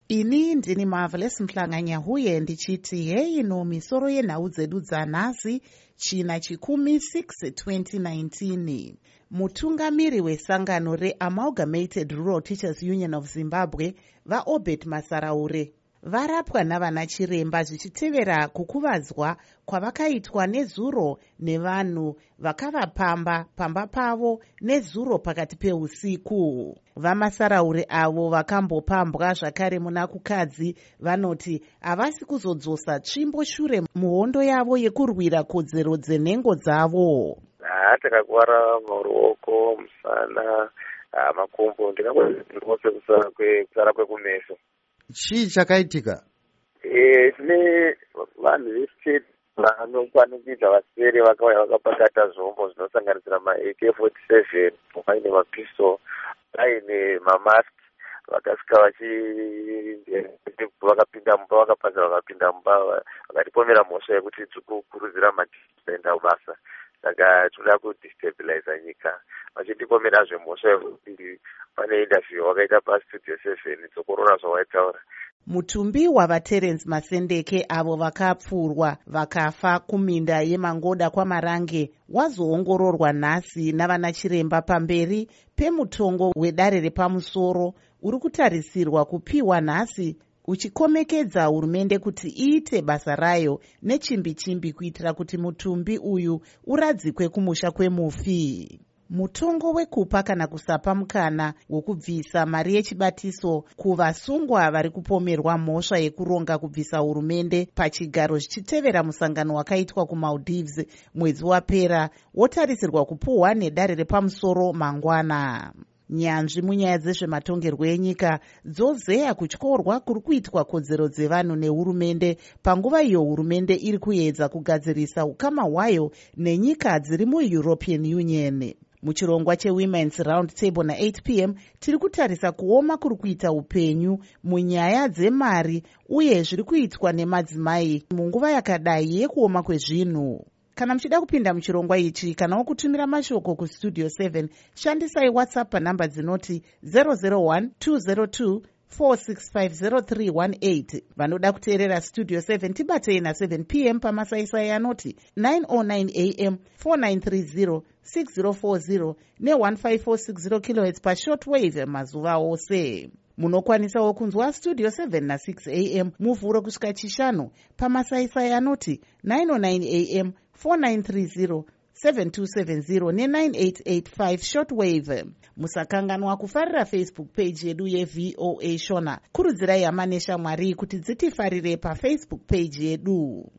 Ini ndini Marvelous Mhlanganyahuye ndichiti hei no misoro yenhau dzedu dzanhasi china chikumi 6 2019. Mutungamiri wesangano reAmalgamated Rural Teachers Union of Zimbabwe vaObert Masaraure varapwa navana chiremba zvichitevera kukuvadzwa kwavakaitwa nezuro nevanhu vakavapamba pamba pavo nezuro pakati peusiku. Vamasaraure avo vakambopambwa zvakare muna kukadzi vanoti havasi kuzodzosa tsvimbo shure muhondo yavo yekurwira kodzero dzenhengo dzavo. Takakwara maruoko, musana, makumbo, ndinongose kusara kwekumeso. Chii chakaitika? Tine vanhu vestate vanokwanikidza vasere vakauya vakapakata zvombo zvinosanganisira ma AK-47 vaine mapistol vaine mamask vakasvika vakapinda mumba vakapanza vakapinda mumba vakatipomera mhosva yekuti tiri kukurudzira kuenda kubasa. Saka toda kudestabiliza nyika vachitipomera zvemhosva yekuti pane interview wakaita pastudio 7 dzokorora zvawaitaura. Mutumbi wavaTerence Masendeke avo vakapfurwa vakafa kuminda yeMangoda kwaMarange wazoongororwa nhasi navana chiremba pamberi pemutongo wedare repamusoro uri kutarisirwa kupiwa nhasi uchikomekedza hurumende kuti iite basa rayo nechimbi-chimbi kuitira kuti mutumbi uyu uradzikwe kumusha kwemufi. Mutongo wekupa kana kusapa mukana wokubvisa mari yechibatiso kuvasungwa vari kupomerwa mhosva yekuronga kubvisa hurumende pachigaro zvichitevera musangano wakaitwa kuMaldives mwedzi wapera wotarisirwa kupuhwa nedare repamusoro mangwana. Nyanzvi munyaya dzezvematongerwo enyika dzozeya kutyorwa kuri kuitwa kodzero dzevanhu nehurumende panguva iyo hurumende iri kuedza kugadzirisa ukama hwayo nenyika dziri muEuropean Union. Muchirongwa cheWomen's Round Table na8 p.m. tiri kutarisa kuoma kuri kuita upenyu munyaya dzemari uye zviri kuitwa nemadzimai munguva yakadai yekuoma kwezvinhu. Kana muchida kupinda muchirongwa ichi kana kutumira mashoko kustudio 7 shandisai WhatsApp panhamba dzinoti 001 202 4650318. Vanoda kuteerera studio 7 tibatei na7 p.m. pamasaisai anoti 909 am 4930 6040 ne1546 kHz pashortwave mazuva ose. Munokwanisawo kunzwa studio 7 na6 am muvhuro kusvika chishanu pamasaisai anoti 909 am 4930 7270 ne9885 shortwave. Musakanganwa kufarira Facebook page yedu yeVOA Shona. Kurudzirai hama neshamwari kuti dzitifarire paFacebook page yedu.